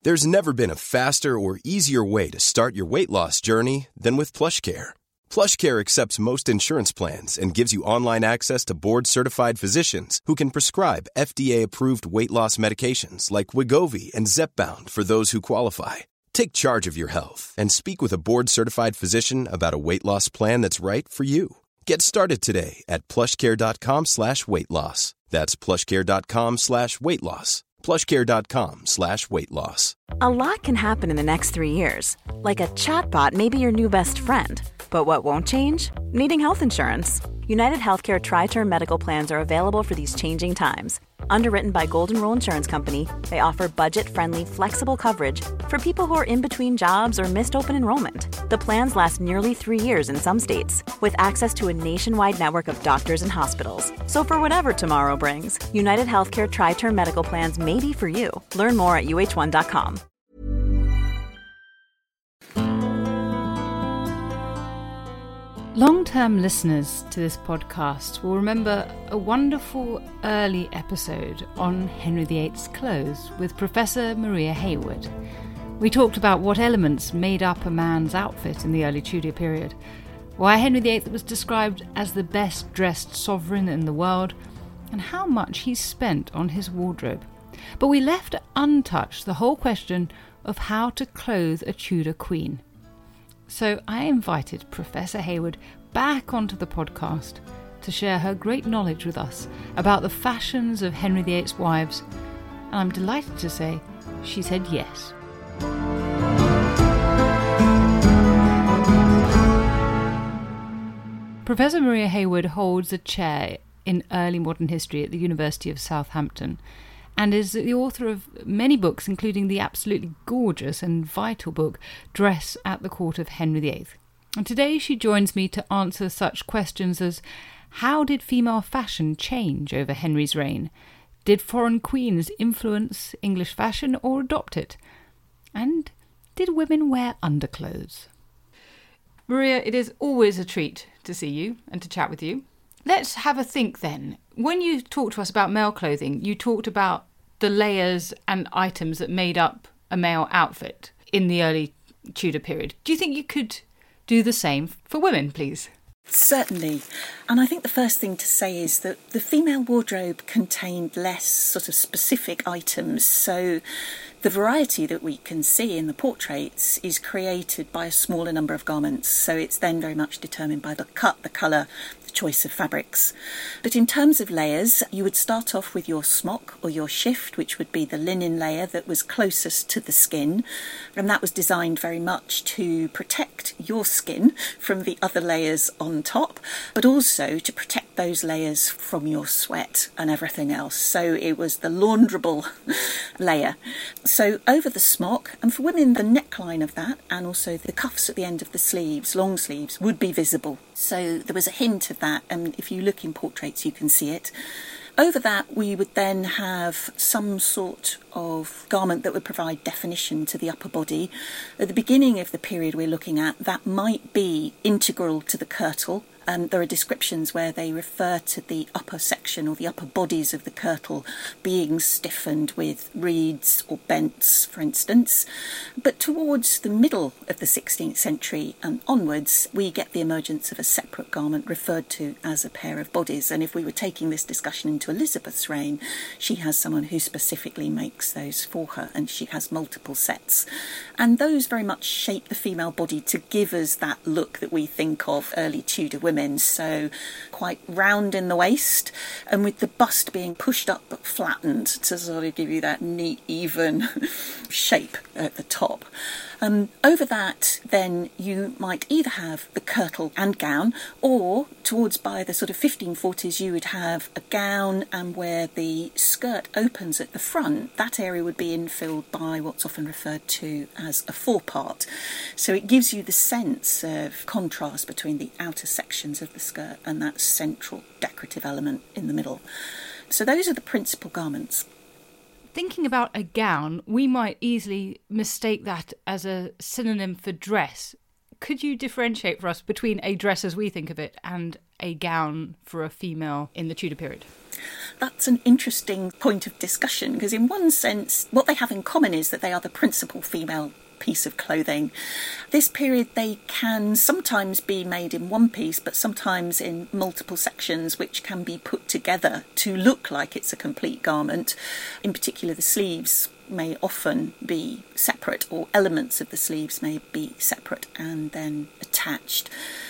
There's never been a faster or easier way to start your weight loss journey than with PlushCare. PlushCare accepts most insurance plans and gives you online access to board-certified physicians who can prescribe FDA-approved weight loss medications like Wegovy and Zepbound for those who qualify. Take charge of your health and speak with a board-certified physician about a weight loss plan that's right for you. Get started today at plushcare.com/weight loss. That's plushcare.com/weight loss. plushcare.com/weight loss. A lot can happen in the next 3 years. Like a chatbot may be your new best friend. But what won't change? Needing health insurance. United Healthcare Tri-Term Medical Plans are available for these changing times. Underwritten by Golden Rule Insurance Company, they offer budget-friendly, flexible coverage for people who are in between jobs or missed open enrollment. The plans last nearly 3 years in some states, with access to a nationwide network of doctors and hospitals. So for whatever tomorrow brings, United Healthcare Tri-Term Medical Plans may be for you. Learn more at uh1.com. Long-term listeners to this podcast will remember a wonderful early episode on Henry VIII's clothes with Professor Maria Hayward. We talked about what elements made up a man's outfit in the early Tudor period, why Henry VIII was described as the best-dressed sovereign in the world, and how much he spent on his wardrobe. But we left untouched the whole question of how to clothe a Tudor queen. So I invited Professor Hayward back onto the podcast to share her great knowledge with us about the fashions of Henry VIII's wives, and I'm delighted to say she said yes. Professor Maria Hayward holds a chair in early modern history at the University of Southampton, and is the author of many books, including the absolutely gorgeous and vital book, Dress at the Court of Henry VIII. And today she joins me to answer such questions as, how did female fashion change over Henry's reign? Did foreign queens influence English fashion or adopt it? And did women wear underclothes? Maria, it is always a treat to see you and to chat with you. Let's have a think then. When you talked to us about male clothing, you talked about the layers and items that made up a male outfit in the early Tudor period. Do you think you could do the same for women, please? Certainly. And I think the first thing to say is that the female wardrobe contained less sort of specific items. So the variety that we can see in the portraits is created by a smaller number of garments. So it's then very much determined by the cut, the colour, the choice of fabrics. But in terms of layers, you would start off with your smock or your shift, which would be the linen layer that was closest to the skin. And that was designed very much to protect your skin from the other layers on top, but also to protect those layers from your sweat and everything else. So it was the launderable layer. So over the smock, and for women, the neckline of that, and also the cuffs at the end of the sleeves, long sleeves, would be visible. So there was a hint of that, and if you look in portraits, you can see it. Over that, we would then have some sort of garment that would provide definition to the upper body. At the beginning of the period we're looking at, that might be integral to the kirtle. There are descriptions where they refer to the upper section or the upper bodies of the kirtle being stiffened with reeds or bents, for instance. But towards the middle of the 16th century and onwards, we get the emergence of a separate garment referred to as a pair of bodies. And if we were taking this discussion into Elizabeth's reign, she has someone who specifically makes those for her, and she has multiple sets. And those very much shape the female body to give us that look that we think of early Tudor women. So quite round in the waist, and with the bust being pushed up but flattened to sort of give you that neat, even shape at the top. Over that, then you might either have the kirtle and gown, or towards by the sort of 1540s, you would have a gown, and where the skirt opens at the front, that area would be infilled by what's often referred to as a forepart. So it gives you the sense of contrast between the outer sections of the skirt and that central decorative element in the middle. So those are the principal garments. Thinking about a gown, we might easily mistake that as a synonym for dress. Could you differentiate for us between a dress as we think of it and a gown for a female in the Tudor period? That's an interesting point of discussion, because in one sense, what they have in common is that they are the principal female piece of clothing. This period, they can sometimes be made in one piece, but sometimes in multiple sections, which can be put together to look like it's a complete garment. In particular, the sleeves may often be separate, or elements of the sleeves may be separate and then attached.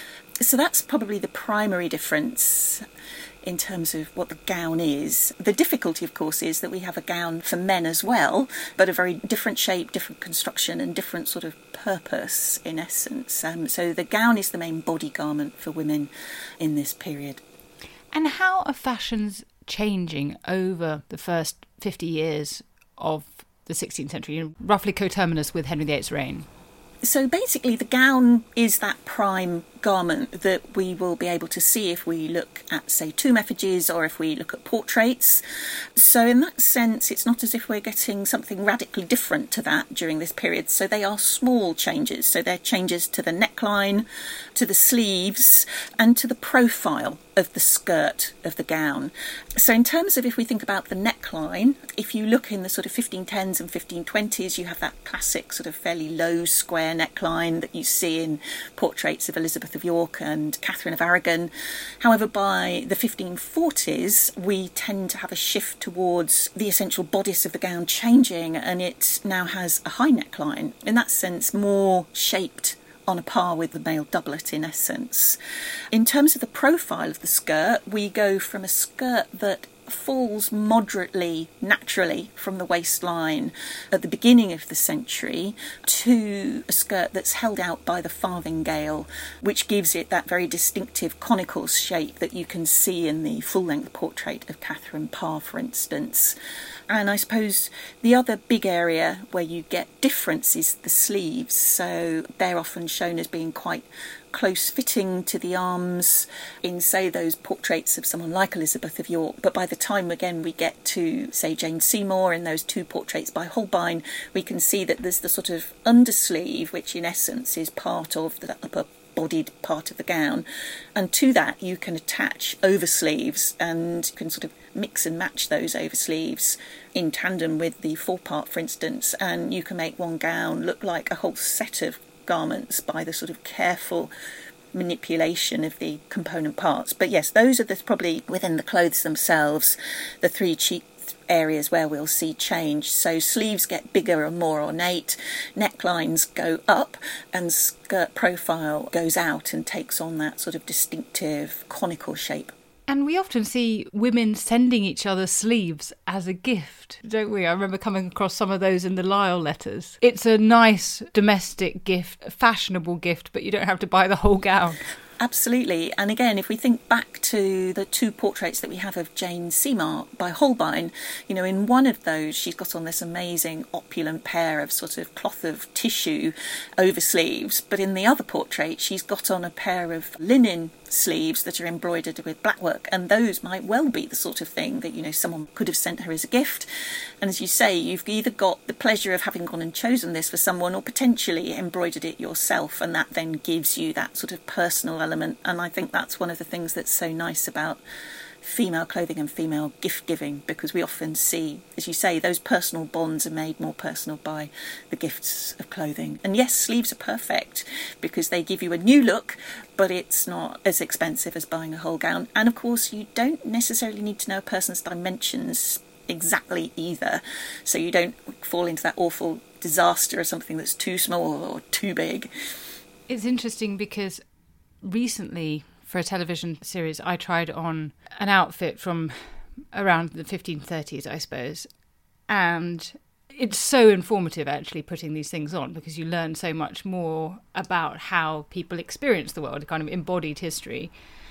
So that's probably the primary difference in terms of what the gown is. The difficulty, of course, is that we have a gown for men as well, but a very different shape, different construction and different sort of purpose in essence. So the gown is the main body garment for women in this period. And how are fashions changing over the first 50 years of the 16th century, roughly coterminous with Henry VIII's reign? So basically the gown is that prime garment that we will be able to see if we look at, say, tomb effigies or if we look at portraits. So in that sense, it's not as if we're getting something radically different to that during this period. So they are small changes. So they're changes to the neckline, to the sleeves, and to the profile of the skirt of the gown. So in terms of, if we think about the neckline, if you look in the sort of 1510s and 1520s, you have that classic sort of fairly low square neckline that you see in portraits of Elizabeth of York and Catherine of Aragon. However, by the 1540s, we tend to have a shift towards the essential bodice of the gown changing, and it now has a high neckline. In that sense, more shaped on a par with the male doublet in essence. In terms of the profile of the skirt, we go from a skirt that falls moderately naturally from the waistline at the beginning of the century to a skirt that's held out by the farthingale, which gives it that very distinctive conical shape that you can see in the full-length portrait of Catherine Parr, for instance. And I suppose the other big area where you get difference is the sleeves. So they're often shown as being quite close fitting to the arms in, say, those portraits of someone like Elizabeth of York. But by the time, again, we get to, say, Jane Seymour in those two portraits by Holbein, we can see that there's the sort of undersleeve, which in essence is part of the upper bodied part of the gown, and to that you can attach oversleeves, and you can sort of mix and match those oversleeves in tandem with the forepart, for instance, and you can make one gown look like a whole set of garments by the sort of careful manipulation of the component parts. But yes, those are probably within the clothes themselves, the three chief areas where we'll see change. So sleeves get bigger and more ornate, necklines go up, and skirt profile goes out and takes on that sort of distinctive conical shape. And we often see women sending each other sleeves as a gift, don't we? I remember coming across some of those in the Lisle letters. It's a nice domestic gift, a fashionable gift, but you don't have to buy the whole gown. Absolutely. And again, if we think back to the two portraits that we have of Jane Seymour by Holbein, you know, in one of those she's got on this amazing opulent pair of sort of cloth of tissue oversleeves, but in the other portrait she's got on a pair of linen sleeves that are embroidered with blackwork, and those might well be the sort of thing that, you know, someone could have sent her as a gift. And as you say, you've either got the pleasure of having gone and chosen this for someone, or potentially embroidered it yourself, and that then gives you that sort of personal element. And I think that's one of the things that's so nice about female clothing and female gift giving, because we often see, as you say, those personal bonds are made more personal by the gifts of clothing. And yes, sleeves are perfect because they give you a new look, but it's not as expensive as buying a whole gown. And of course, you don't necessarily need to know a person's dimensions exactly either, so you don't fall into that awful disaster of something that's too small or too big. It's interesting because recently, for a television series, I tried on an outfit from around the 1530s, I suppose. And it's so informative, actually, putting these things on, because you learn so much more about how people experience the world, a kind of embodied history.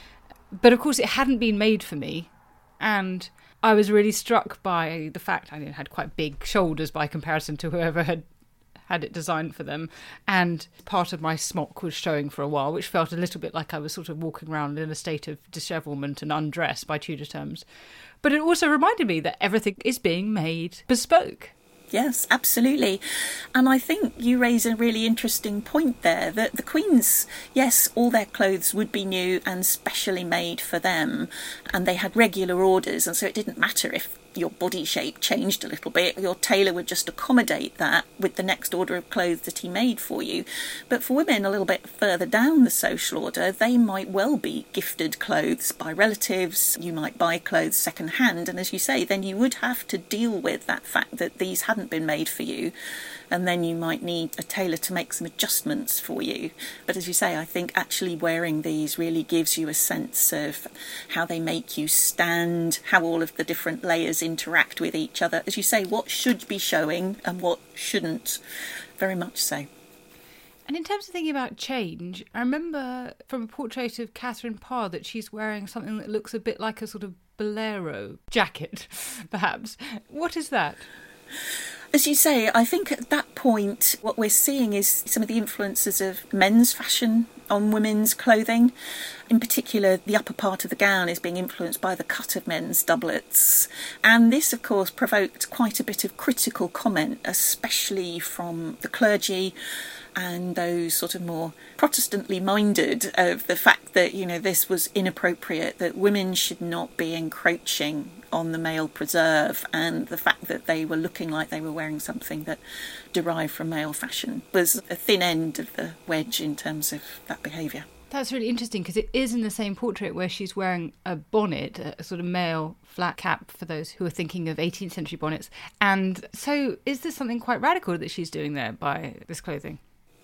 But of course, it hadn't been made for me. And I was really struck by the fact I had quite big shoulders by comparison to whoever had it designed for them, and part of my smock was showing for a while, which felt a little bit like I was sort of walking around in a state of dishevelment and undress by Tudor terms. But it also reminded me that everything is being made bespoke. Yes, absolutely. And I think you raise a really interesting point there, that the queens, yes, all their clothes would be new and specially made for them, and they had regular orders, and so it didn't matter if your body shape changed a little bit, your tailor would just accommodate that with the next order of clothes that he made for you. But for women a little bit further down the social order, they might well be gifted clothes by relatives, you might buy clothes second hand, and as you say, then you would have to deal with that fact that these hadn't been made for you, and then you might need a tailor to make some adjustments for you. But as you say, I think actually wearing these really gives you a sense of how they make you stand, how all of the different layers interact with each other. As you say, what should be showing and what shouldn't. Very much so. And in terms of thinking about change, I remember from a portrait of Catherine Parr that she's wearing something that looks a bit like a sort of bolero jacket, perhaps. What is that? As you say, I think at that point what we're seeing is some of the influences of men's fashion on women's clothing. In particular, the upper part of the gown is being influenced by the cut of men's doublets. And this, of course, provoked quite a bit of critical comment, especially from the clergy and those sort of more Protestantly minded, of the fact that, you know, this was inappropriate, that women should not be encroaching on the male preserve, and the fact that they were looking like they were wearing something that derived from male fashion was a thin end of the wedge in terms of that behaviour. That's really interesting, because it is in the same portrait where she's wearing a bonnet, a sort of male flat cap for those who are thinking of 18th century bonnets. And so is there something quite radical that she's doing there by this clothing?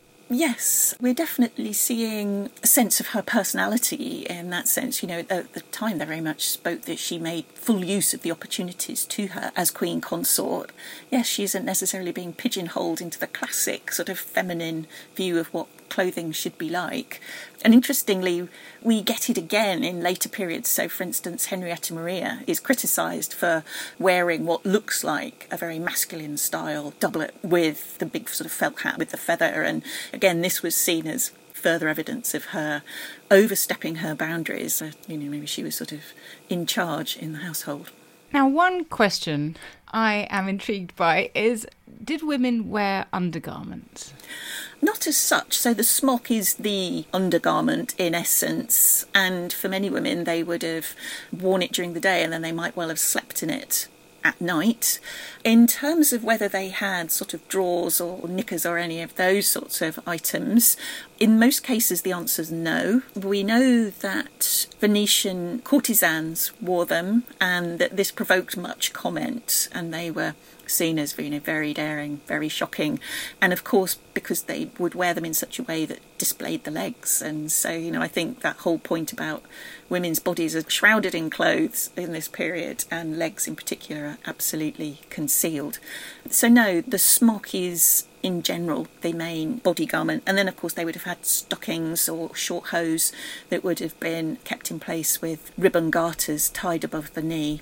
Yes, we're definitely seeing a sense of her personality in that sense. You know, at the time they very much spoke that she made full use of the opportunities to her as queen consort. Yes, she isn't necessarily being pigeonholed into the classic sort of feminine view of what clothing should be like. And interestingly, we get it again in later periods. So, for instance, Henrietta Maria is criticised for wearing what looks like a very masculine style doublet with the big sort of felt hat with the feather. And again, this was seen as further evidence of her overstepping her boundaries. Maybe she was sort of in charge in the household. Now, one question I am intrigued by is, did women wear undergarments? Not as such. So the smock is the undergarment in essence, and for many women they would have worn it during the day and then they might well have slept in it at night. In terms of whether they had sort of drawers or knickers or any of those sorts of items, in most cases the answer is no. We know that Venetian courtesans wore them and that this provoked much comment, and they were seen as very daring, very shocking, and of course because they would wear them in such a way that displayed the legs. And so, I think that whole point about women's bodies are shrouded in clothes in this period, and legs in particular are absolutely concealed. So no, the smock is in general the main body garment, and then of course they would have had stockings or short hose that would have been kept in place with ribbon garters tied above the knee.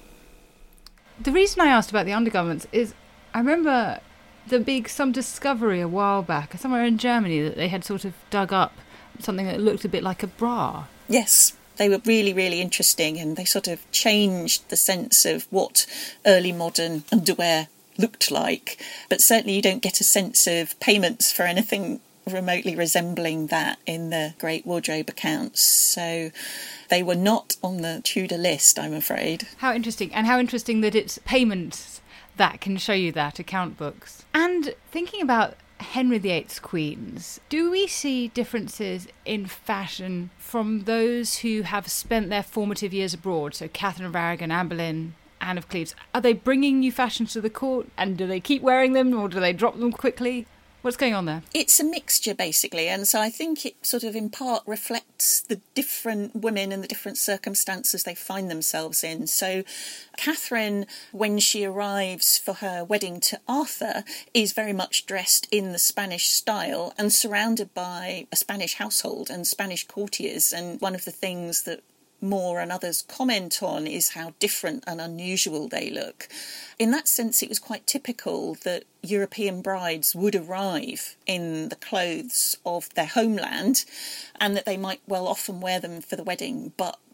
The reason I asked about the undergarments is I remember there being some discovery a while back, somewhere in Germany, that they had sort of dug up something that looked a bit like a bra. Yes, they were really interesting, and they sort of changed the sense of what early modern underwear looked like. But certainly you don't get a sense of payments for anything remotely resembling that in the Great Wardrobe accounts. So they were not on the Tudor list, I'm afraid. How interesting. And how interesting that it's payments that can show you that, account books. And thinking about Henry VIII's queens, do we see differences in fashion from those who have spent their formative years abroad? So Catherine of Aragon, Anne Boleyn, Anne of Cleves. Are they bringing new fashions to the court, and do they keep wearing them, or do they drop them quickly? What's going on there? It's a mixture, basically, and so I think it sort of in part reflects the different women and the different circumstances they find themselves in. So Catherine, when she arrives for her wedding to Arthur, is very much dressed in the Spanish style and surrounded by a Spanish household and Spanish courtiers, and one of the things that Moore and others comment on is how different and unusual they look. In that sense, it was quite typical that European brides would arrive in the clothes of their homeland, and that they might well often wear them for the wedding, but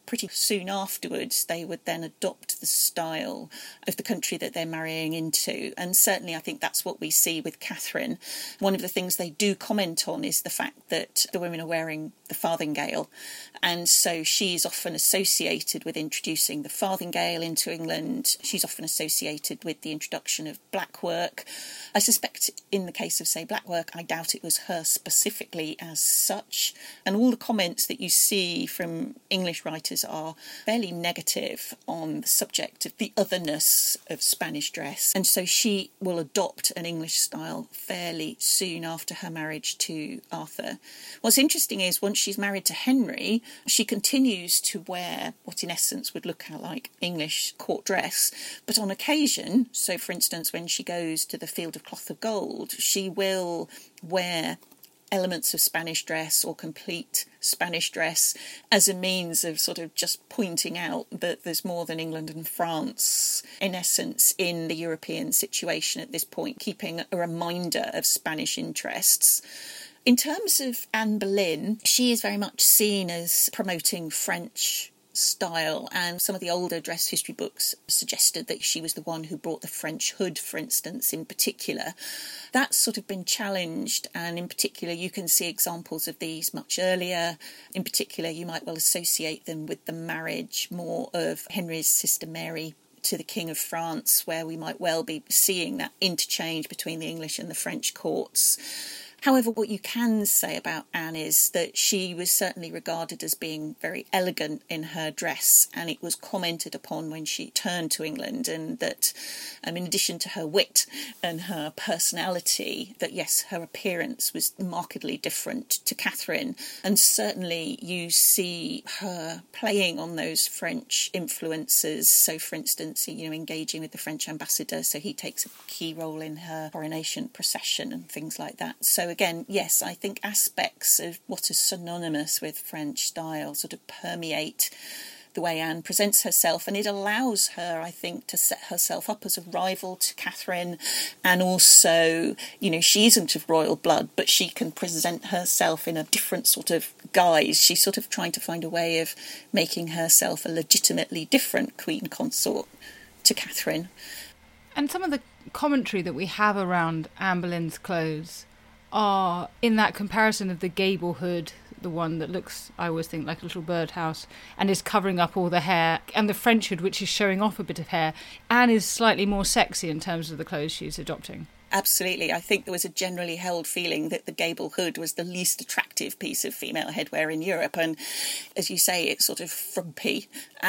pretty soon afterwards they would then adopt the style of the country that they're marrying into. And certainly I think that's what we see with Catherine. One of the things they do comment on is the fact that the women are wearing the farthingale, and so she's often associated with introducing the farthingale into England. She's often associated with the introduction of black work. I suspect in the case of, say, black work, I doubt it was her specifically as such. And all the comments that you see from English writers are fairly negative on the subject of the otherness of Spanish dress. And so she will adopt an English style fairly soon after her marriage to Arthur. What's interesting is once she's married to Henry, she continues to wear what in essence would look like English court dress, but on occasion, so for instance when she goes to the Field of Cloth of Gold, she will wear elements of Spanish dress or complete Spanish dress as a means of sort of just pointing out that there's more than England and France, in essence, in the European situation at this point, keeping a reminder of Spanish interests. In terms of Anne Boleyn, she is very much seen as promoting French style, and some of the older dress history books suggested that she was the one who brought the French hood, for instance, in particular. That's sort of been challenged, and in particular you can see examples of these much earlier. In particular, you might well associate them with the marriage more of Henry's sister Mary to the King of France, where we might well be seeing that interchange between the English and the French courts. However, what you can say about Anne is that she was certainly regarded as being very elegant in her dress, and it was commented upon when she returned to England, and that in addition to her wit and her personality, that yes, her appearance was markedly different to Catherine, and certainly you see her playing on those French influences. So for instance, engaging with the French ambassador, so he takes a key role in her coronation procession and things like that. So again, yes, I think aspects of what is synonymous with French style sort of permeate the way Anne presents herself, and it allows her, I think, to set herself up as a rival to Catherine, and also, she isn't of royal blood, but she can present herself in a different sort of guise. She's sort of trying to find a way of making herself a legitimately different queen consort to Catherine. And some of the commentary that we have around Anne Boleyn's clothes are in that comparison of the gable hood, the one that looks, I always think, like a little birdhouse and is covering up all the hair, and the French hood, which is showing off a bit of hair. Anne is slightly more sexy in terms of the clothes she's adopting. Absolutely. I think there was a generally held feeling that the gable hood was the least attractive piece of female headwear in Europe. And as you say, it's sort of frumpy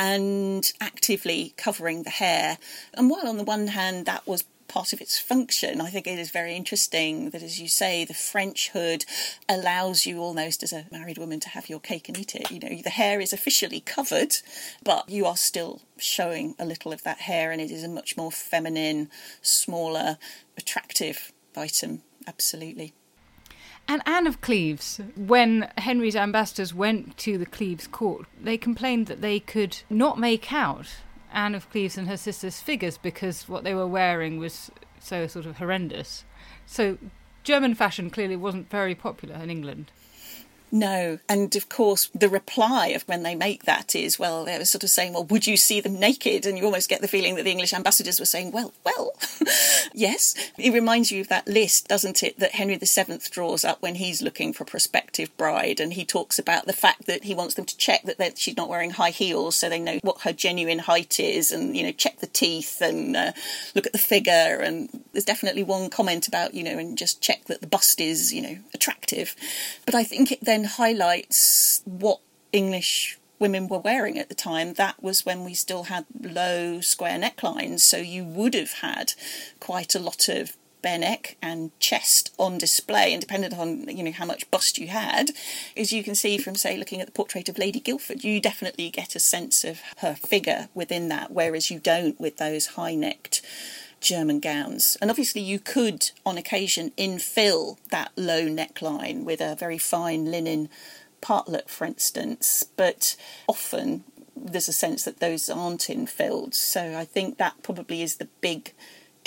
and actively covering the hair. And while on the one hand that was part of its function, I think it is very interesting that, as you say, the French hood allows you almost as a married woman to have your cake and eat it. The hair is officially covered, but you are still showing a little of that hair, and it is a much more feminine, smaller, attractive item. Absolutely. And Anne of Cleves, when Henry's ambassadors went to the Cleves court, they complained that they could not make out Anne of Cleves and her sister's figures because what they were wearing was so sort of horrendous. So German fashion clearly wasn't very popular in England. No, and of course the reply of when they make that is, well, they were sort of saying, well, would you see them naked? And you almost get the feeling that the English ambassadors were saying, well, yes. It reminds you of that list, doesn't it, that Henry VII draws up when he's looking for a prospective bride, and he talks about the fact that he wants them to check that she's not wearing high heels so they know what her genuine height is, and, check the teeth and look at the figure. And there's definitely one comment about, and just check that the bust is, attractive. But I think it then highlights what English women were wearing at the time. That was when we still had low square necklines, so you would have had quite a lot of bare neck and chest on display, and depended on how much bust you had. As you can see from, say, looking at the portrait of Lady Guildford, you definitely get a sense of her figure within that, whereas you don't with those high-necked German gowns. And obviously you could on occasion infill that low neckline with a very fine linen partlet, for instance, but often there's a sense that those aren't infilled. So I think that probably is the big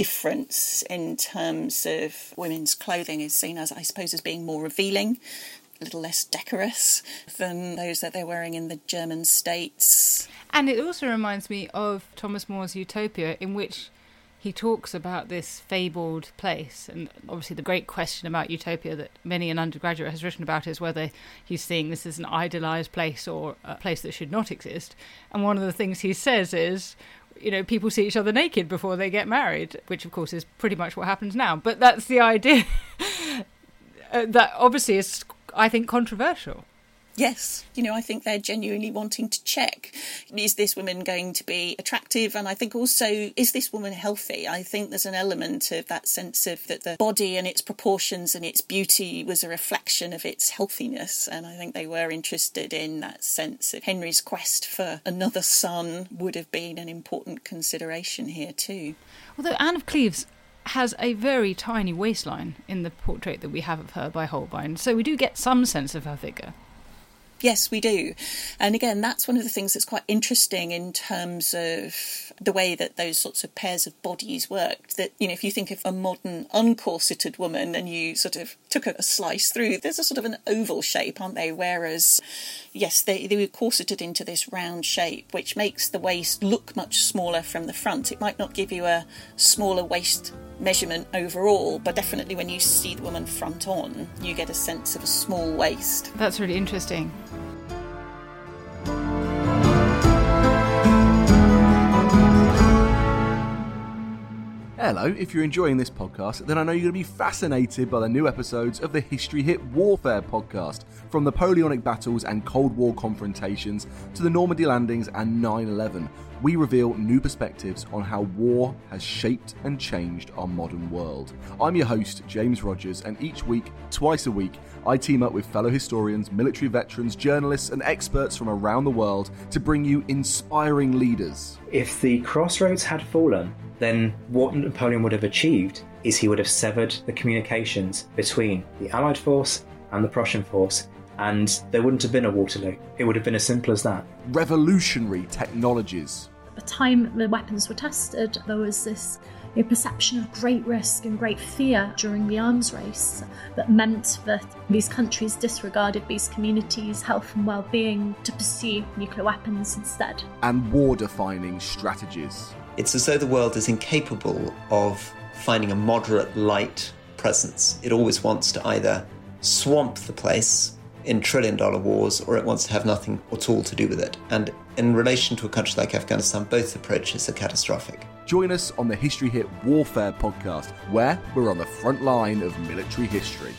difference in terms of women's clothing, is seen as, I suppose, as being more revealing. a little less decorous than those that they're wearing in the German states. And it also reminds me of Thomas More's Utopia, in which he talks about this fabled place. And obviously the great question about Utopia that many an undergraduate has written about is whether he's seeing this as an idealised place or a place that should not exist. And one of the things he says is, you know, people see each other naked before they get married, which of course is pretty much what happens now. But that's the idea that obviously is, I think, controversial. Yes, you know, I think they're genuinely wanting to check, is this woman going to be attractive? And I think also, is this woman healthy? I think there's an element of that sense of that the body and its proportions and its beauty was a reflection of its healthiness. And I think they were interested in that sense of Henry's quest for another son would have been an important consideration here too. Although Anne of Cleves has a very tiny waistline in the portrait that we have of her by Holbein, so we do get some sense of her figure. Yes, we do. And again, that's one of the things that's quite interesting in terms of the way that those sorts of pairs of bodies worked. That, you know, if you think of a modern uncorseted woman and you sort of took a slice through, there's a sort of an oval shape, aren't they? Whereas, yes, they were corseted into this round shape, which makes the waist look much smaller from the front. It might not give you a smaller waist measurement overall, but definitely when you see the woman front on, you get a sense of a small waist. That's really interesting. Hello, if you're enjoying this podcast, then I know you're going to be fascinated by the new episodes of the History Hit Warfare podcast, from Napoleonic battles and Cold War confrontations to the Normandy landings and 9/11. We reveal new perspectives on how war has shaped and changed our modern world. I'm your host, James Rogers, and each week, twice a week, I team up with fellow historians, military veterans, journalists, and experts from around the world to bring you inspiring leaders. If the crossroads had fallen, then what Napoleon would have achieved is he would have severed the communications between the Allied force and the Prussian force, and there wouldn't have been a Waterloo. It would have been as simple as that. Revolutionary technologies. At the time the weapons were tested, there was this perception of great risk and great fear during the arms race that meant that these countries disregarded these communities' health and well-being to pursue nuclear weapons instead. And war-defining strategies. It's as though the world is incapable of finding a moderate light presence. It always wants to either swamp the place in trillion-dollar wars, or it wants to have nothing at all to do with it. And in relation to a country like Afghanistan, both approaches are catastrophic. Join us on the History Hit Warfare podcast, where we're on the front line of military history.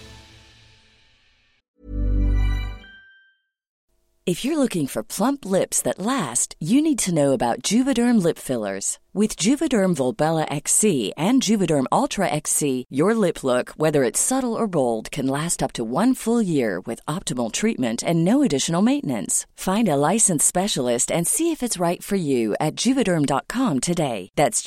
If you're looking for plump lips that last, you need to know about Juvederm lip fillers. With Juvederm Volbella XC and Juvederm Ultra XC, your lip look, whether it's subtle or bold, can last up to 1 full year with optimal treatment and no additional maintenance. Find a licensed specialist and see if it's right for you at Juvederm.com today. That's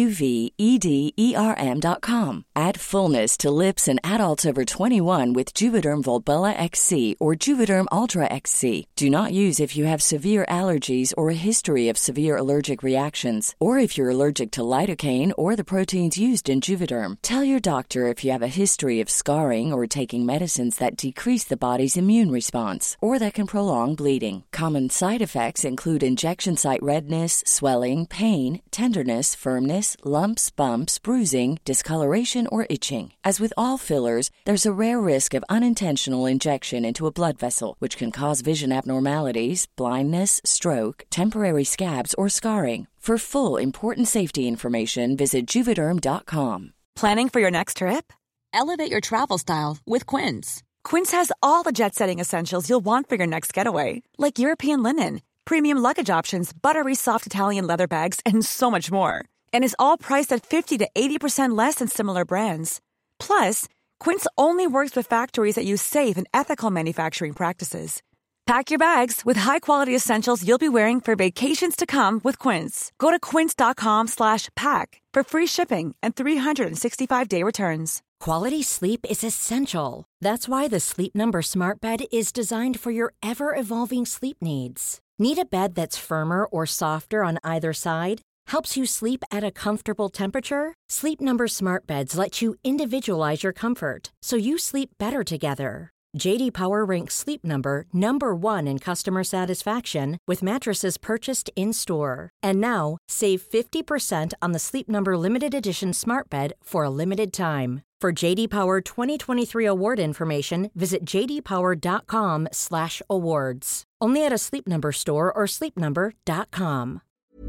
JUVEDERM.com. Add fullness to lips in adults over 21 with Juvederm Volbella XC or Juvederm Ultra XC. Do not use if you have severe allergies or a history of severe allergic reactions, or if you're allergic to lidocaine or the proteins used in Juvederm. Tell your doctor if you have a history of scarring or taking medicines that decrease the body's immune response or that can prolong bleeding. Common side effects include injection site redness, swelling, pain, tenderness, firmness, lumps, bumps, bruising, discoloration, or itching. As with all fillers, there's a rare risk of unintentional injection into a blood vessel, which can cause vision abnormalities, blindness, stroke, temporary scabs, or scarring. For full, important safety information, visit Juvederm.com. Planning for your next trip? Elevate your travel style with Quince. Quince has all the jet-setting essentials you'll want for your next getaway, like European linen, premium luggage options, buttery soft Italian leather bags, and so much more. And is all priced at 50 to 80% less than similar brands. Plus, Quince only works with factories that use safe and ethical manufacturing practices. Pack your bags with high-quality essentials you'll be wearing for vacations to come with Quince. Go to quince.com/pack for free shipping and 365-day returns. Quality sleep is essential. That's why the Sleep Number Smart Bed is designed for your ever-evolving sleep needs. Need a bed that's firmer or softer on either side? Helps you sleep at a comfortable temperature? Sleep Number Smart Beds let you individualize your comfort so you sleep better together. JD Power ranks Sleep Number number 1 in customer satisfaction with mattresses purchased in-store. And now, save 50% on the Sleep Number Limited Edition Smart Bed for a limited time. For JD Power 2023 award information, visit jdpower.com/awards. Only at a Sleep Number store or sleepnumber.com.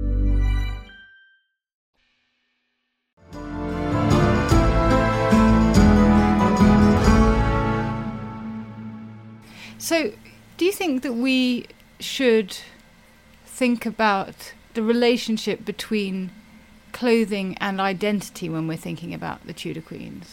So, do you think that we should think about the relationship between clothing and identity when we're thinking about the Tudor queens?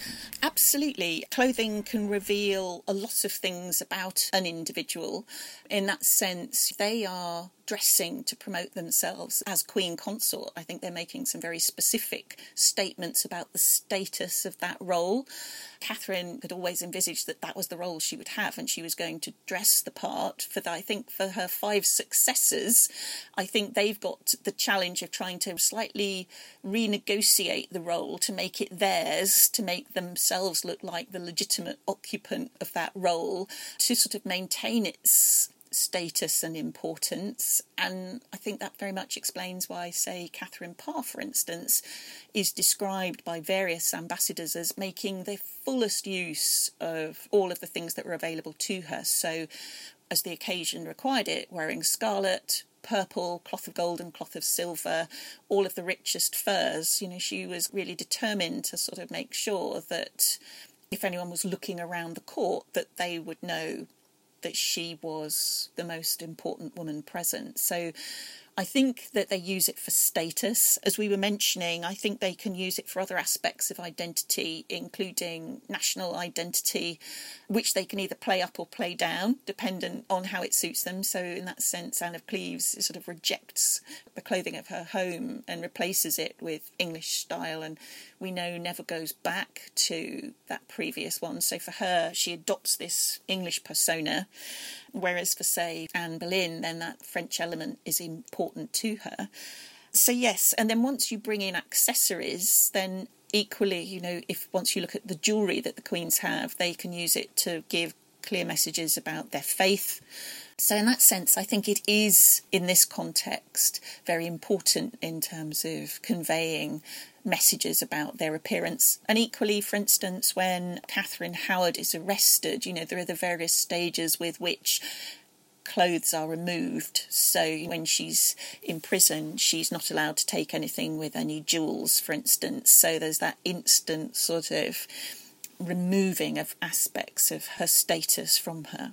Absolutely. Clothing can reveal a lot of things about an individual. In that sense, they are dressing to promote themselves as Queen Consort. I think they're making some very specific statements about the status of that role. Catherine had always envisaged that that was the role she would have, and she was going to dress the part. I think for her 5 successors, I think they've got the challenge of trying to slightly renegotiate the role to make it theirs, to make themselves look like the legitimate occupant of that role, to sort of maintain its status and importance. And I think that very much explains why, say, Catherine Parr, for instance, is described by various ambassadors as making the fullest use of all of the things that were available to her. So, as the occasion required it, wearing scarlet, purple, cloth of gold and cloth of silver, all of the richest furs. She was really determined to sort of make sure that if anyone was looking around the court, that they would know that she was the most important woman present. So I think that they use it for status. As we were mentioning, I think they can use it for other aspects of identity, including national identity, which they can either play up or play down, dependent on how it suits them. So in that sense, Anne of Cleves sort of rejects the clothing of her home and replaces it with English style, and we know never goes back to that previous one. So for her, she adopts this English persona, whereas for, say, Anne Boleyn, then that French element is important to her. So yes, and then once you bring in accessories, then equally, if once you look at the jewellery that the queens have, they can use it to give clear messages about their faith. So in that sense, I think it is, in this context, very important in terms of conveying messages about their appearance. And equally, for instance, when Catherine Howard is arrested, there are the various stages with which clothes are removed. So when she's in prison, she's not allowed to take anything with any jewels, for instance. So there's that instant sort of removing of aspects of her status from her.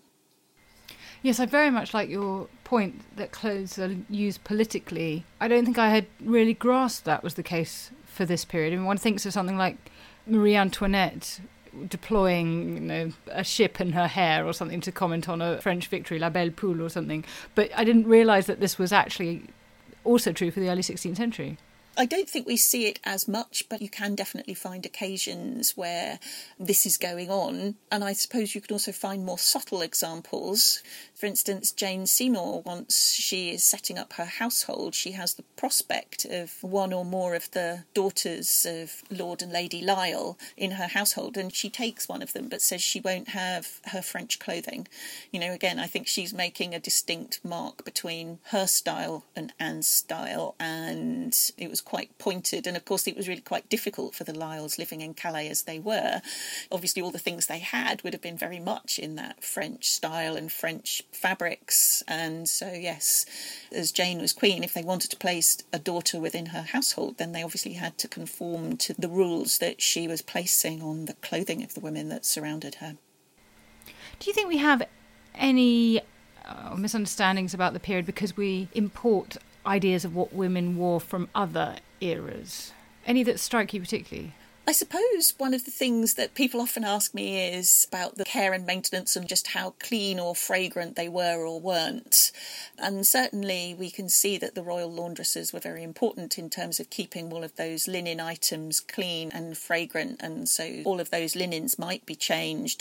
Yes, I very much like your point that clothes are used politically. I don't think I had really grasped that was the case for this period. I mean, one thinks of something like Marie Antoinette deploying, a ship in her hair or something to comment on a French victory, La Belle Poule or something. But I didn't realise that this was actually also true for the early 16th century. I don't think we see it as much, but you can definitely find occasions where this is going on. And I suppose you can also find more subtle examples. For instance, Jane Seymour, once she is setting up her household, she has the prospect of one or more of the daughters of Lord and Lady Lisle in her household, and she takes one of them but says she won't have her French clothing. Again, I think she's making a distinct mark between her style and Anne's style, and it was quite pointed. And of course, it was really quite difficult for the Lisles living in Calais as they were. Obviously, all the things they had would have been very much in that French style and French fabrics. And so, yes, as Jane was queen, if they wanted to place a daughter within her household, then they obviously had to conform to the rules that she was placing on the clothing of the women that surrounded her. Do you think we have any misunderstandings about the period because we import ideas of what women wore from other eras? Any that strike you particularly? I suppose one of the things that people often ask me is about the care and maintenance and just how clean or fragrant they were or weren't. And certainly we can see that the royal laundresses were very important in terms of keeping all of those linen items clean and fragrant. And so all of those linens might be changed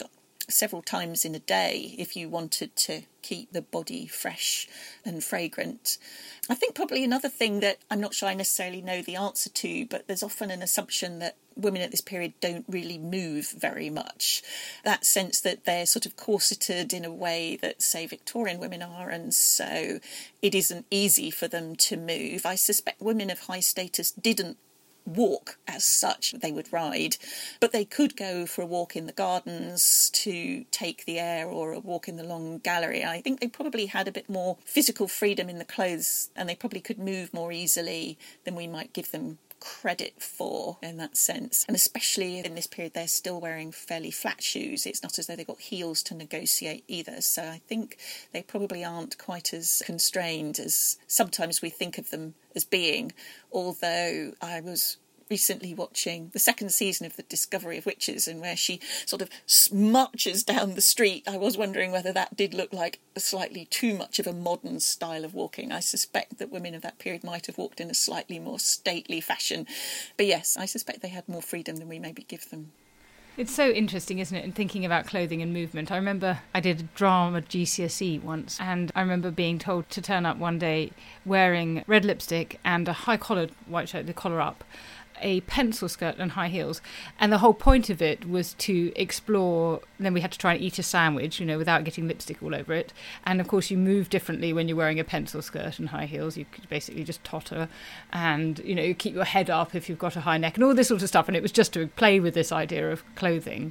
several times in a day if you wanted to keep the body fresh and fragrant. I think probably another thing that I'm not sure I necessarily know the answer to, but there's often an assumption that women at this period don't really move very much. That sense that they're sort of corseted in a way that, say, Victorian women are, and so it isn't easy for them to move. I suspect women of high status didn't walk as such. They would ride, but they could go for a walk in the gardens to take the air, or a walk in the long gallery. I think they probably had a bit more physical freedom in the clothes, and they probably could move more easily than we might give them credit for in that sense. And especially in this period, they're still wearing fairly flat shoes. It's not as though they've got heels to negotiate either. So I think they probably aren't quite as constrained as sometimes we think of them as being, although I was recently watching the second season of The Discovery of Witches, and where she sort of marches down the street, I was wondering whether that did look like a slightly too much of a modern style of walking. I suspect that women of that period might have walked in a slightly more stately fashion. But yes, I suspect they had more freedom than we maybe give them. It's so interesting, isn't it, in thinking about clothing and movement. I remember I did a drama GCSE once, and I remember being told to turn up one day wearing red lipstick and a high-collared white shirt, the collar up, a pencil skirt and high heels, and the whole point of it was to explore. Then we had to try and eat a sandwich, without getting lipstick all over it, and of course you move differently when you're wearing a pencil skirt and high heels. You could basically just totter, and you keep your head up if you've got a high neck and all this sort of stuff, and it was just to play with this idea of clothing.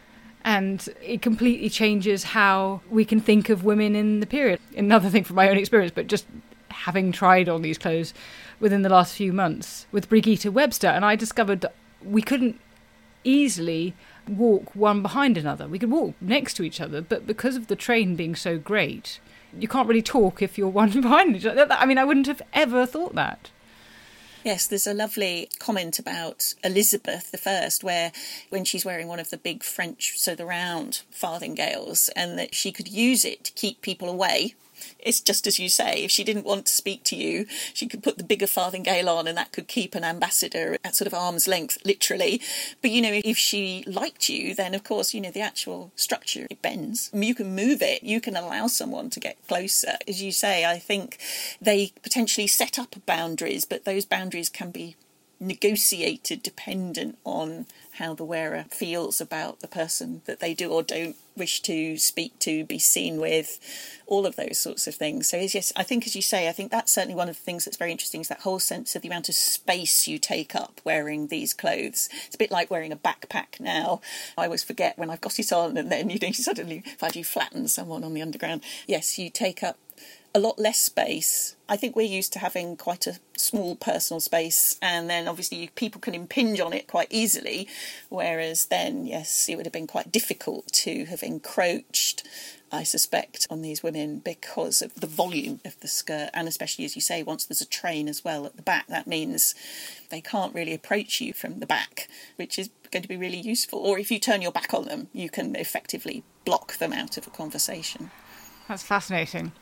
And it completely changes how we can think of women in the period. Another thing from my own experience, but just having tried on these clothes within the last few months with Brigitte Webster, and I discovered that we couldn't easily walk one behind another. We could walk next to each other, but because of the train being so great, you can't really talk if you're one behind each other. I mean, I wouldn't have ever thought that. Yes, there's a lovely comment about Elizabeth I, where when she's wearing one of the big French, so the round farthingales, and that she could use it to keep people away. It's just as you say, if she didn't want to speak to you, she could put the bigger farthingale on, and that could keep an ambassador at sort of arm's length, literally. But, if she liked you, then, of course, the actual structure, it bends. You can move it. You can allow someone to get closer. As you say, I think they potentially set up boundaries, but those boundaries can be negotiated dependent on how the wearer feels about the person that they do or don't wish to speak to, be seen with, all of those sorts of things. So yes, I think, as you say, I think that's certainly one of the things that's very interesting, is that whole sense of the amount of space you take up wearing these clothes. It's a bit like wearing a backpack now. I always forget when I've got it on, and then you suddenly find you flatten someone on the underground. Yes, you take up a lot less space. I think we're used to having quite a small personal space, and then obviously people can impinge on it quite easily, whereas then, yes, it would have been quite difficult to have encroached, I suspect, on these women because of the volume of the skirt, and especially, as you say, once there's a train as well at the back, that means they can't really approach you from the back, which is going to be really useful. Or if you turn your back on them, you can effectively block them out of a conversation. That's fascinating.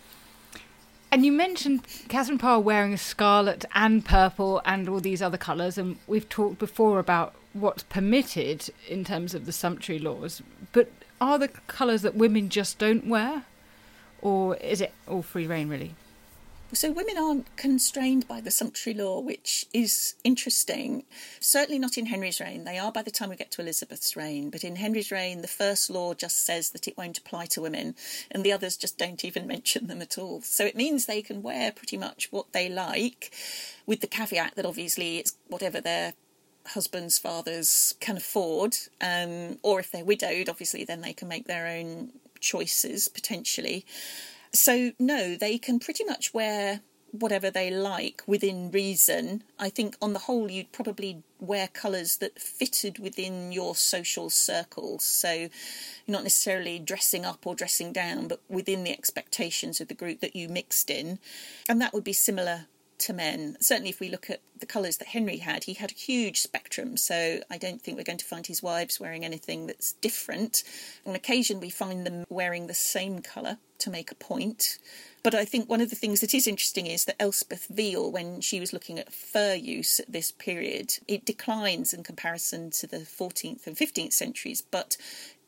And you mentioned Catherine Parr wearing scarlet and purple and all these other colours, and we've talked before about what's permitted in terms of the sumptuary laws, but are the colours that women just don't wear? Or is it all free rein, really? So women aren't constrained by the sumptuary law, which is interesting. Certainly not in Henry's reign. They are by the time we get to Elizabeth's reign. But in Henry's reign, the first law just says that it won't apply to women, and the others just don't even mention them at all. So it means they can wear pretty much what they like, with the caveat that obviously it's whatever their husbands, fathers can afford, or if they're widowed, obviously then they can make their own choices, potentially. So, no, they can pretty much wear whatever they like within reason. I think on the whole you'd probably wear colours that fitted within your social circles. So you're not necessarily dressing up or dressing down, but within the expectations of the group that you mixed in. And that would be similar to men. Certainly if we look at the colours that Henry had, he had a huge spectrum, so I don't think we're going to find his wives wearing anything that's different. On occasion we find them wearing the same colour to make a point. But I think one of the things that is interesting is that Elspeth Veal, when she was looking at fur use at this period, it declines in comparison to the 14th and 15th centuries, but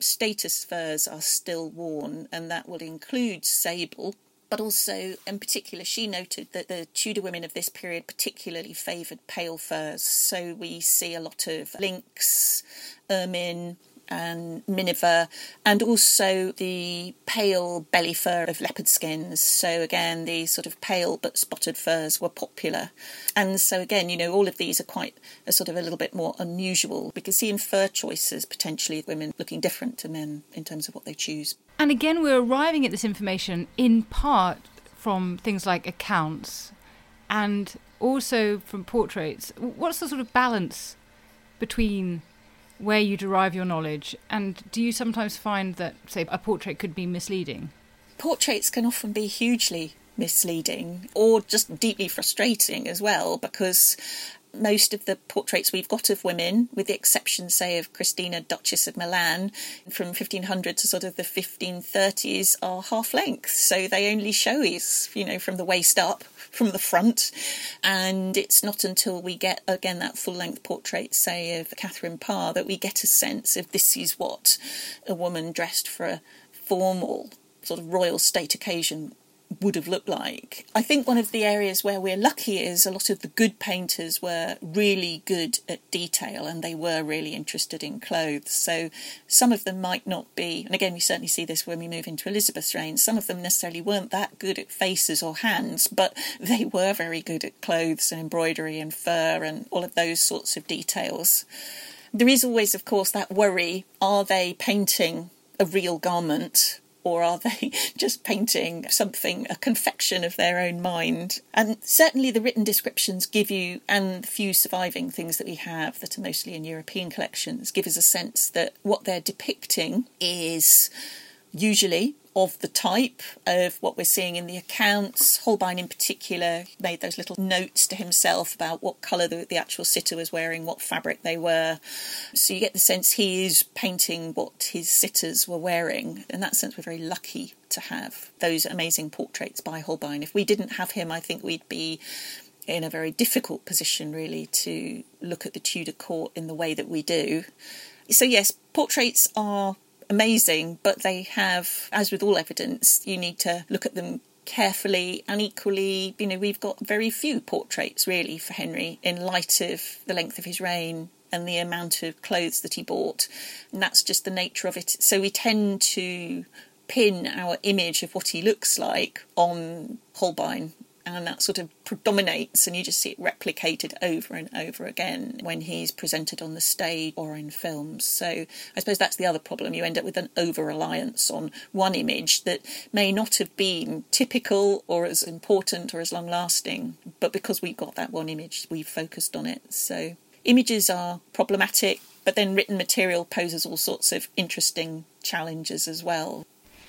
status furs are still worn, and that will include sable. But also, in particular, she noted that the Tudor women of this period particularly favoured pale furs. So we see a lot of lynx, ermine and miniver, and also the pale belly fur of leopard skins. So again, the sort of pale but spotted furs were popular. And so again, all of these are quite a sort of a little bit more unusual. We can see in fur choices potentially women looking different to men in terms of what they choose. And again, we're arriving at this information in part from things like accounts and also from portraits. What's the sort of balance between where you derive your knowledge, and do you sometimes find that, say, a portrait could be misleading? Portraits can often be hugely misleading or just deeply frustrating as well, because most of the portraits we've got of women, with the exception, say, of Christina, Duchess of Milan, from 1500 to sort of the 1530s, are half length. So they only show is, from the waist up, from the front. And it's not until we get, again, that full-length portrait, say, of Catherine Parr, that we get a sense of this is what a woman dressed for a formal sort of royal state occasion would have looked like. I think one of the areas where we're lucky is a lot of the good painters were really good at detail, and they were really interested in clothes. So some of them might not be, and again we certainly see this when we move into Elizabeth's reign, some of them necessarily weren't that good at faces or hands, but they were very good at clothes and embroidery and fur and all of those sorts of details. There is always, of course, that worry, are they painting a real garment, or are they just painting something, a confection of their own mind? And certainly the written descriptions give you, and the few surviving things that we have that are mostly in European collections, give us a sense that what they're depicting is usually of the type of what we're seeing in the accounts. Holbein in particular made those little notes to himself about what colour the actual sitter was wearing, what fabric they were. So you get the sense he is painting what his sitters were wearing. In that sense, we're very lucky to have those amazing portraits by Holbein. If we didn't have him, I think we'd be in a very difficult position, really, to look at the Tudor court in the way that we do. So yes, portraits are amazing, but they have, as with all evidence, you need to look at them carefully, and equally, we've got very few portraits really for Henry in light of the length of his reign and the amount of clothes that he bought, and that's just the nature of it. So we tend to pin our image of what he looks like on Holbein, and that sort of predominates, and you just see it replicated over and over again when he's presented on the stage or in films. So I suppose that's the other problem. You end up with an over-reliance on one image that may not have been typical or as important or as long-lasting, but because we've got that one image, we've focused on it. So images are problematic, but then written material poses all sorts of interesting challenges as well.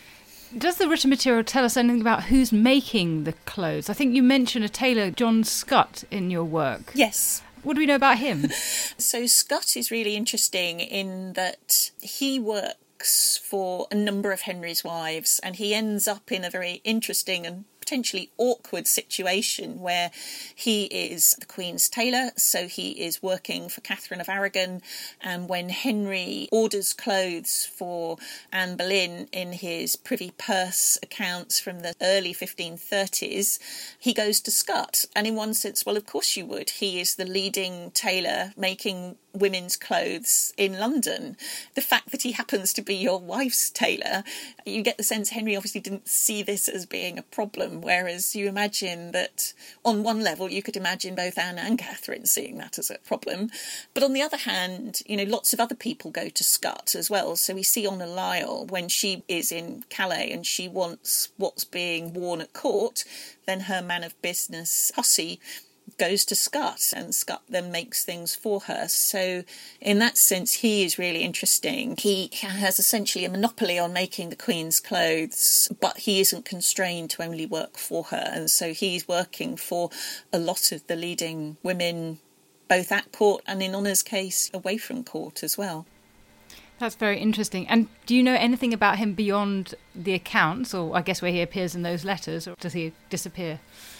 Does the written material tell us anything about who's making the clothes? I think you mentioned a tailor, John Scott, in your work. Yes. What do we know about him? So Scott is really interesting in that he works for a number of Henry's wives, and he ends up in a very interesting and potentially awkward situation where he is the Queen's tailor, so he is working for Catherine of Aragon, and when Henry orders clothes for Anne Boleyn in his privy purse accounts from the early 1530s, he goes to Scott. And in one sense, well, of course you would. He is the leading tailor making women's clothes in London. The fact that he happens to be your wife's tailor, you get the sense Henry obviously didn't see this as being a problem, whereas you imagine that on one level you could imagine both Anne and Catherine seeing that as a problem. But on the other hand, lots of other people go to Scott as well. So we see Honor Lyell, when she is in Calais and she wants what's being worn at court, then her man of business, Hussey, goes to Scott, and Scott then makes things for her. So in that sense, he is really interesting. He has essentially a monopoly on making the Queen's clothes, but he isn't constrained to only work for her. And so he's working for a lot of the leading women, both at court and, in Honor's case, away from court as well. That's very interesting. And do you know anything about him beyond the accounts, or I guess where he appears in those letters, or does he disappear?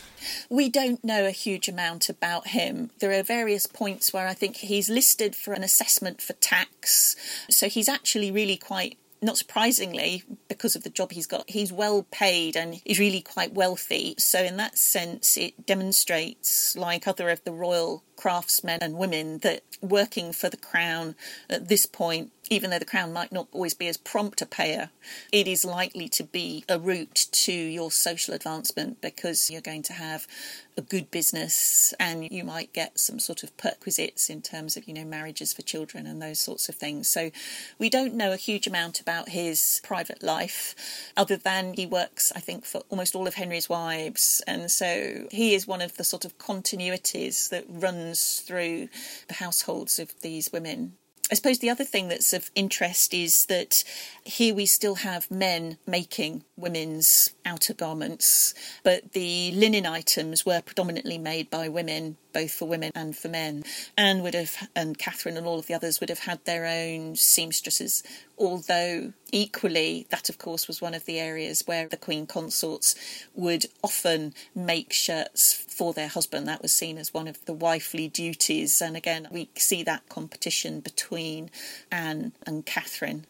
We don't know a huge amount about him. There are various points where I think he's listed for an assessment for tax. So he's actually really quite not surprisingly, because of the job he's got, he's well paid and is really quite wealthy. So in that sense, it demonstrates, like other of the royal craftsmen and women, that working for the crown at this point, even though the crown might not always be as prompt a payer, it is likely to be a route to your social advancement, because you're going to have a good business and you might get some sort of perquisites in terms of, marriages for children and those sorts of things. So we don't know a huge amount about his private life, other than he works, I think, for almost all of Henry's wives. And so he is one of the sort of continuities that runs through the households of these women. I suppose the other thing that's of interest is that here we still have men making women's outer garments, but the linen items were predominantly made by women, both for women and for men. Anne and Catherine and all of the others would have had their own seamstresses, although equally that, of course, was one of the areas where the Queen consorts would often make shirts for their husband. That was seen as one of the wifely duties. And again, we see that competition between Anne and Catherine.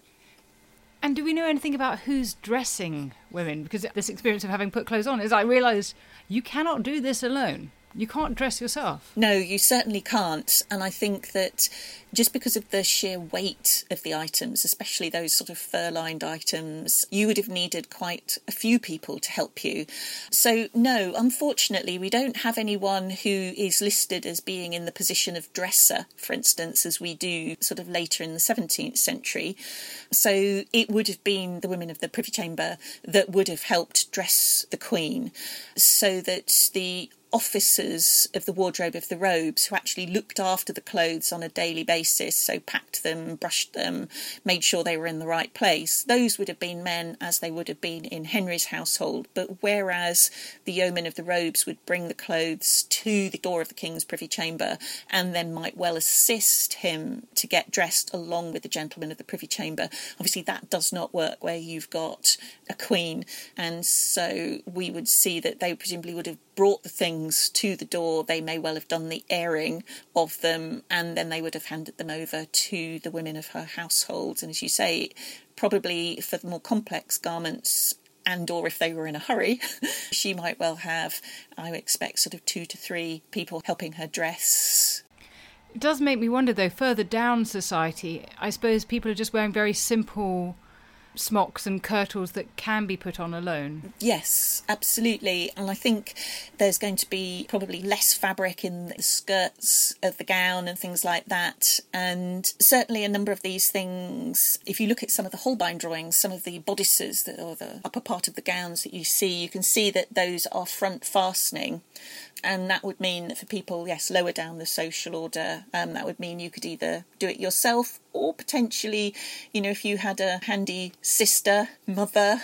And do we know anything about who's dressing women? Because this experience of having put clothes on is I realised you cannot do this alone. You can't dress yourself. No, you certainly can't. And I think that just because of the sheer weight of the items, especially those sort of fur-lined items, you would have needed quite a few people to help you. So no, unfortunately, we don't have anyone who is listed as being in the position of dresser, for instance, as we do sort of later in the 17th century. So it would have been the women of the Privy Chamber that would have helped dress the Queen, so that the officers of the wardrobe of the robes, who actually looked after the clothes on a daily basis, so packed them, brushed them, made sure they were in the right place, those would have been men as they would have been in Henry's household. But whereas the yeomen of the robes would bring the clothes to the door of the King's Privy Chamber and then might well assist him to get dressed along with the gentlemen of the Privy Chamber, obviously that does not work where you've got a queen. And so we would see that they presumably would have brought the things to the door. They may well have done the airing of them, and then they would have handed them over to the women of her household. And as you say, probably for the more complex garments, and or if they were in a hurry, she might well have, I would expect, sort of 2 to 3 people helping her dress. It does make me wonder, though, further down society, I suppose people are just wearing very simple smocks and kirtles that can be put on alone. Yes, absolutely. And I think there's going to be probably less fabric in the skirts of the gown and things like that. And certainly a number of these things, if you look at some of the Holbein drawings, some of the bodices or the upper part of the gowns that you can see that those are front fastening. And that would mean that for people, yes, lower down the social order, that would mean you could either do it yourself or potentially, if you had a handy sister, mother,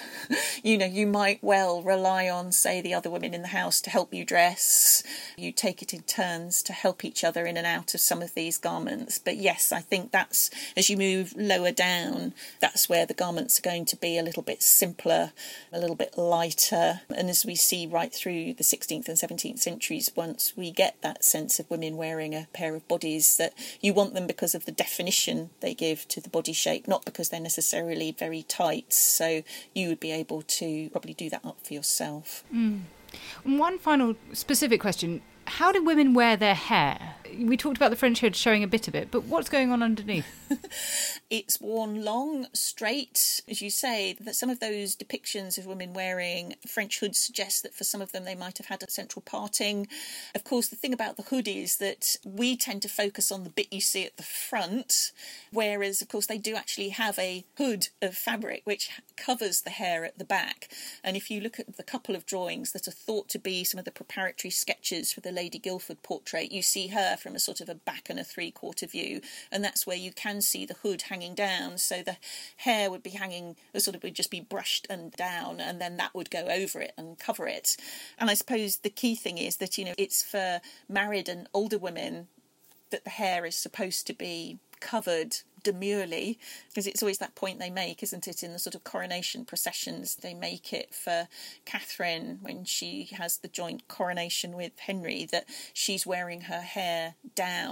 you might well rely on, say, the other women in the house to help you dress. You take it in turns to help each other in and out of some of these garments. But yes, I think that's, as you move lower down, that's where the garments are going to be a little bit simpler, a little bit lighter. And as we see right through the 16th and 17th centuries, once we get that sense of women wearing a pair of bodies, that you want them because of the definition they give to the body shape, not because they're necessarily very tight. So you would be able to probably do that up for yourself. And one final specific question. How do women wear their hair? We talked about the French hood showing a bit of it, but what's going on underneath? It's worn long, straight. As you say, that some of those depictions of women wearing French hoods suggest that for some of them they might have had a central parting. Of course, the thing about the hood is that we tend to focus on the bit you see at the front, whereas, of course, they do actually have a hood of fabric which covers the hair at the back. And if you look at the couple of drawings that are thought to be some of the preparatory sketches for the Lady Guildford portrait, you see her from a sort of a back and a 3/4 view, and that's where you can see the hood hanging down, so the hair would be hanging, would just be brushed and down, and then that would go over it and cover it. And I suppose the key thing is that, it's for married and older women that the hair is supposed to be covered demurely, because it's always that point they make, isn't it, in the sort of coronation processions. They make it for Catherine when she has the joint coronation with Henry, that she's wearing her hair down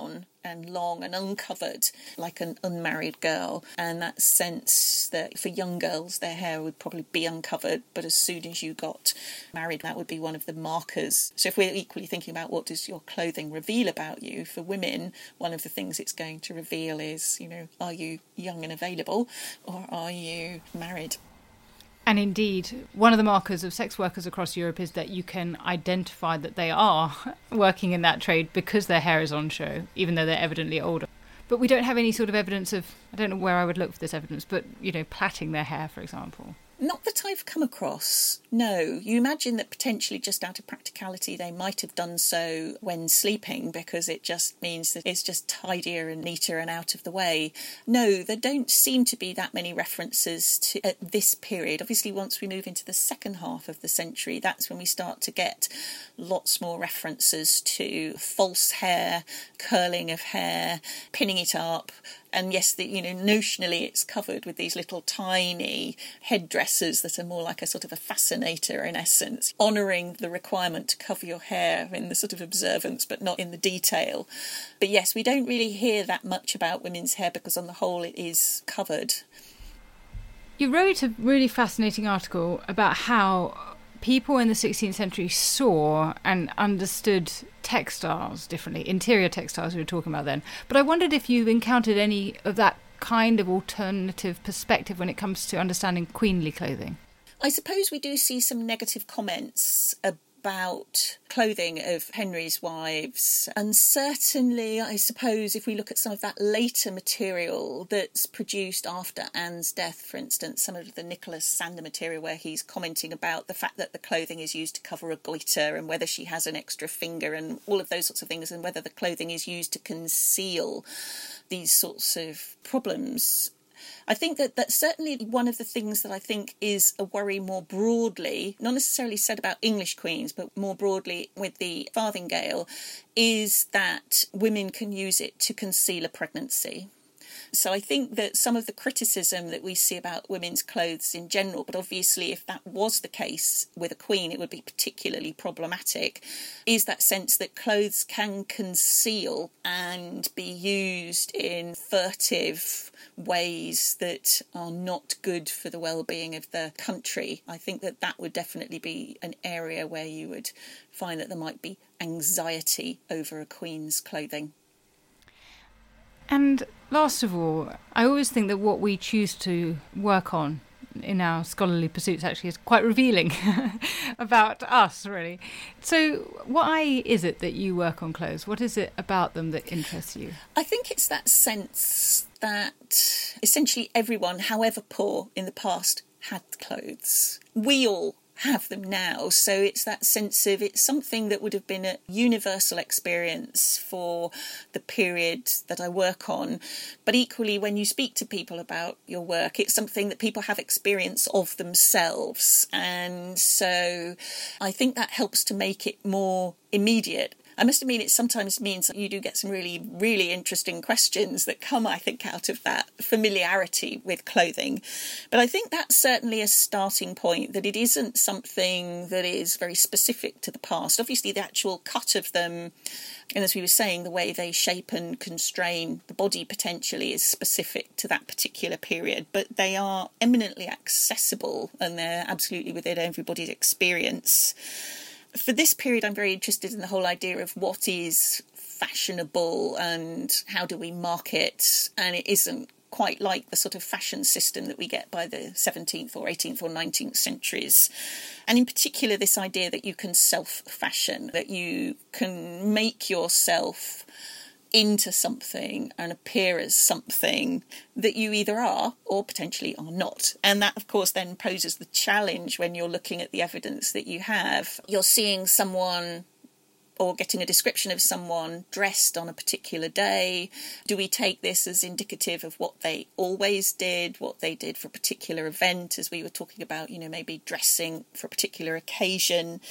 and long and uncovered, like an unmarried girl. And that sense that for young girls, their hair would probably be uncovered, but as soon as you got married, that would be one of the markers. So if we're equally thinking about what does your clothing reveal about you, for women, one of the things it's going to reveal is, are you young and available, or are you married? And indeed, one of the markers of sex workers across Europe is that you can identify that they are working in that trade because their hair is on show, even though they're evidently older. But we don't have any sort of evidence of, I don't know where I would look for this evidence, but, plaiting their hair, for example. Not that I've come across, no. You imagine that potentially just out of practicality they might have done so when sleeping, because it just means that it's just tidier and neater and out of the way. No, there don't seem to be that many references to at this period. Obviously, once we move into the second half of the century, that's when we start to get lots more references to false hair, curling of hair, pinning it up. And yes, notionally it's covered with these little tiny headdresses that are more like a sort of a fascinator in essence, honouring the requirement to cover your hair in the sort of observance but not in the detail. But yes, we don't really hear that much about women's hair because on the whole it is covered. You wrote a really fascinating article about how people in the 16th century saw and understood textiles differently, interior textiles we were talking about then. But I wondered if you encountered any of that kind of alternative perspective when it comes to understanding queenly clothing. I suppose we do see some negative comments about clothing of Henry's wives, and certainly I suppose if we look at some of that later material that's produced after Anne's death, for instance, some of the Nicholas Sander material where he's commenting about the fact that the clothing is used to cover a goiter and whether she has an extra finger and all of those sorts of things, and whether the clothing is used to conceal these sorts of problems. I think that that's certainly one of the things that I think is a worry more broadly, not necessarily said about English queens, but more broadly with the farthingale, is that women can use it to conceal a pregnancy. So I think that some of the criticism that we see about women's clothes in general, but obviously if that was the case with a queen, it would be particularly problematic, is that sense that clothes can conceal and be used in furtive ways that are not good for the well-being of the country. I think that that would definitely be an area where you would find that there might be anxiety over a queen's clothing. And last of all, I always think that what we choose to work on in our scholarly pursuits actually is quite revealing about us, really. So why is it that you work on clothes? What is it about them that interests you? I think it's that sense that essentially everyone, however poor in the past, had clothes. We all have them now, so it's that sense of it's something that would have been a universal experience for the period that I work on, but equally when you speak to people about your work, it's something that people have experience of themselves, and so I think that helps to make it more immediate. I must admit, it sometimes means that you do get some really, really interesting questions that come, I think, out of that familiarity with clothing. But I think that's certainly a starting point, that it isn't something that is very specific to the past. Obviously, the actual cut of them, and as we were saying, the way they shape and constrain the body potentially is specific to that particular period. But they are eminently accessible and they're absolutely within everybody's experience. For this period, I'm very interested in the whole idea of what is fashionable and how do we market, and it isn't quite like the sort of fashion system that we get by the 17th or 18th or 19th centuries. And in particular, this idea that you can self-fashion, that you can make yourself into something and appear as something that you either are or potentially are not. And that, of course, then poses the challenge when you're looking at the evidence that you have. You're seeing someone or getting a description of someone dressed on a particular day. Do we take this as indicative of what they always did, what they did for a particular event, as we were talking about, maybe dressing for a particular occasion?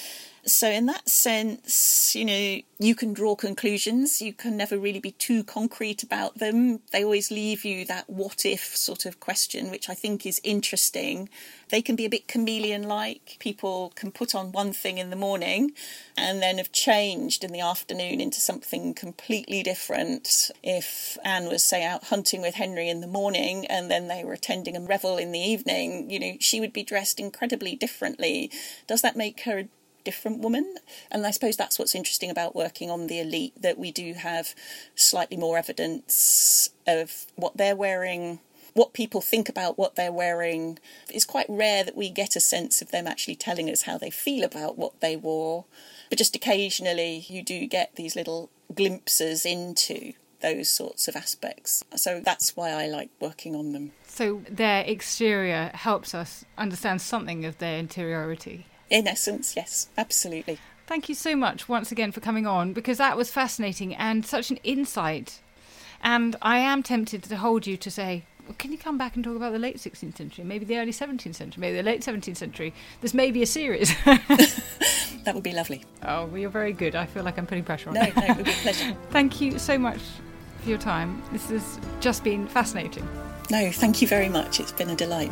So in that sense, you can draw conclusions. You can never really be too concrete about them. They always leave you that what if sort of question, which I think is interesting. They can be a bit chameleon-like. People can put on one thing in the morning and then have changed in the afternoon into something completely different. If Anne was, say, out hunting with Henry in the morning and then they were attending a revel in the evening, she would be dressed incredibly differently. Does that make her a different woman? And I suppose that's what's interesting about working on the elite, that we do have slightly more evidence of what they're wearing. What people think about what they're wearing. It's quite rare that we get a sense of them actually telling us how they feel about what they wore. But just occasionally you do get these little glimpses into those sorts of aspects. So that's why I like working on them. So their exterior helps us understand something of their interiority. In essence, yes, absolutely. Thank you so much once again for coming on, because that was fascinating and such an insight. And I am tempted to hold you to say, can you come back and talk about the late 16th century, maybe the early 17th century, maybe the late 17th century? This may be a series. That would be lovely. Oh, well, you're very good. I feel like I'm putting pressure on you. No, it would be a pleasure. Thank you so much for your time. This has just been fascinating. No, thank you very much. It's been a delight.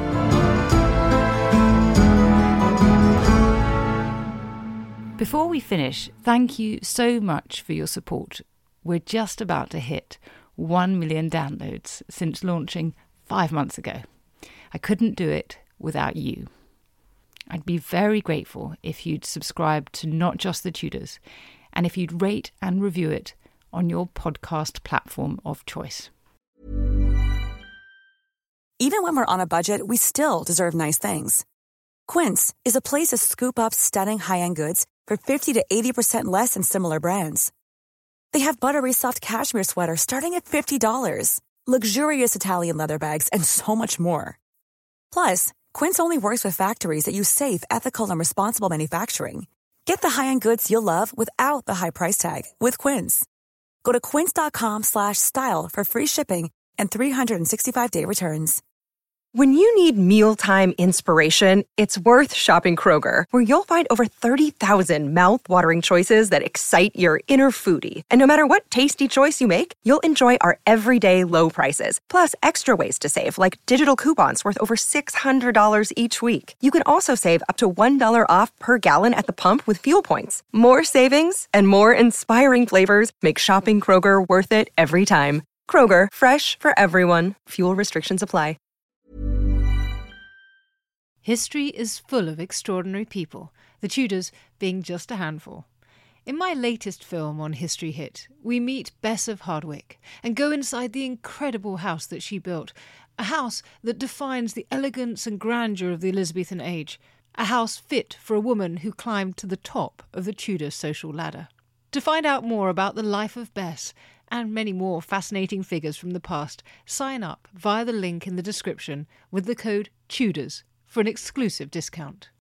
Before we finish, thank you so much for your support. We're just about to hit 1 million downloads since launching 5 months ago. I couldn't do it without you. I'd be very grateful if you'd subscribe to Not Just the Tudors, and if you'd rate and review it on your podcast platform of choice. Even when we're on a budget, we still deserve nice things. Quince is a place to scoop up stunning high-end goods for 50 to 80% less than similar brands. They have buttery soft cashmere sweaters starting at $50, luxurious Italian leather bags, and so much more. Plus, Quince only works with factories that use safe, ethical, and responsible manufacturing. Get the high-end goods you'll love without the high price tag with Quince. Go to quince.com/style for free shipping and 365-day returns. When you need mealtime inspiration, it's worth shopping Kroger, where you'll find over 30,000 mouth-watering choices that excite your inner foodie. And no matter what tasty choice you make, you'll enjoy our everyday low prices, plus extra ways to save, like digital coupons worth over $600 each week. You can also save up to $1 off per gallon at the pump with fuel points. More savings and more inspiring flavors make shopping Kroger worth it every time. Kroger, fresh for everyone. Fuel restrictions apply. History is full of extraordinary people, the Tudors being just a handful. In my latest film on History Hit, we meet Bess of Hardwick and go inside the incredible house that she built, a house that defines the elegance and grandeur of the Elizabethan age, a house fit for a woman who climbed to the top of the Tudor social ladder. To find out more about the life of Bess and many more fascinating figures from the past, sign up via the link in the description with the code TUDORS for an exclusive discount.